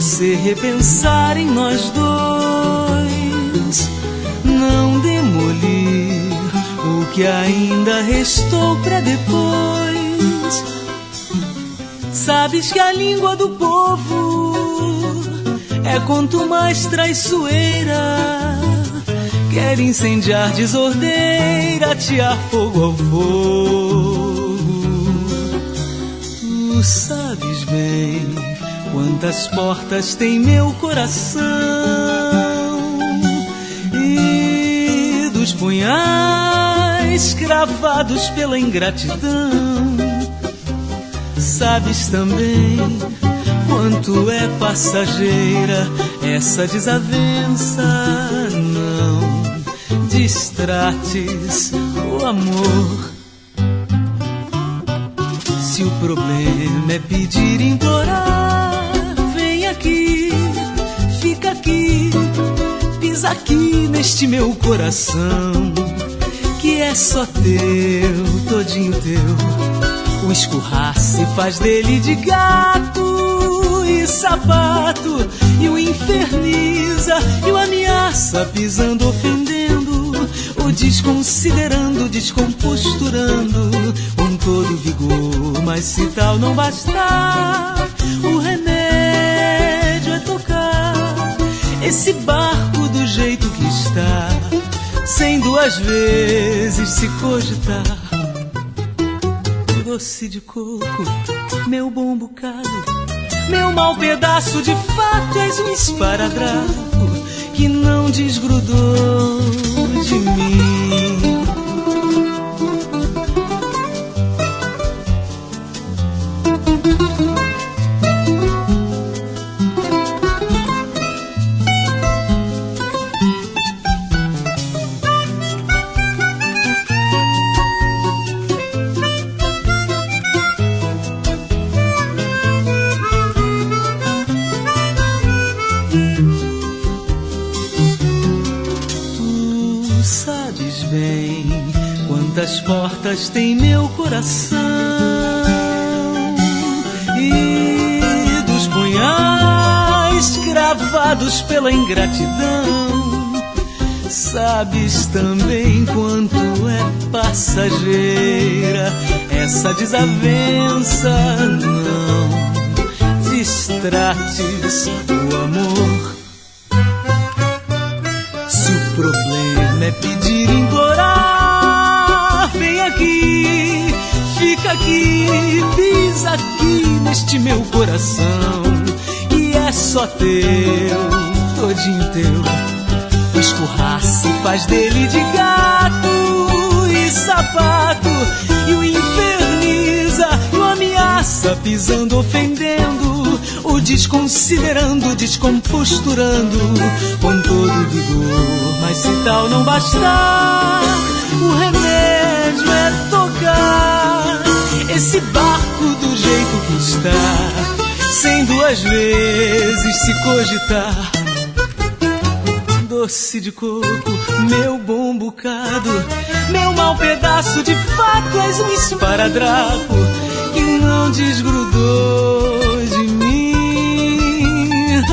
você repensar em nós dois, não demolir o que ainda restou pra depois. Sabes que a língua do povo é quanto mais traiçoeira, quer incendiar, desordeira, atear fogo ao fogo. Tu sabes bem quantas portas tem meu coração, e dos punhais cravados pela ingratidão. Sabes também quanto é passageira essa desavença. Não distrates o amor. Se o problema é pedir e implorar, vem aqui, fica aqui, pisa aqui neste meu coração, que é só teu, todinho teu. O escurraço faz dele de gato e sapato, e o inferniza e o ameaça, pisando, ofendendo, o desconsiderando, descomposturando, com todo vigor. Mas se tal não bastar, o remédio é tocar esse barco do jeito que está, sem duas vezes se cogitar. Doce de coco, meu bom bocado, meu mau pedaço, de fato és um esparadrapo que não desgrudou de mim. Quantas portas tem meu coração, e dos punhais cravados pela ingratidão. Sabes também quanto é passageira essa desavença. Não distrates o amor. Se o problema é pedir e implorar, vem aqui, fica aqui, pisa aqui neste meu coração, que é só teu, todinho teu. O escurraço faz dele de gato e sapato, e o inferniza e o ameaça, pisando, ofendendo, o desconsiderando, descomposturando, com todo vigor. Mas se tal não bastar, o remédio é tocar esse barco do jeito que está, sem duas vezes se cogitar. Doce de coco, meu bom bocado, meu mau pedaço, de fato és um esparadrapo que não desgrudou de mim.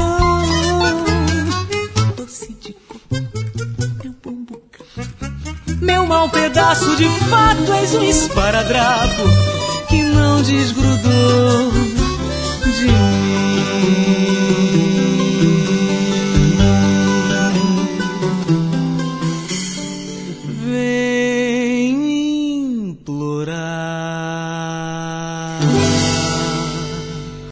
Doce de coco, meu bom bocado, meu mau pedaço, de fato és um esparadrapo que não desgrudou de mim.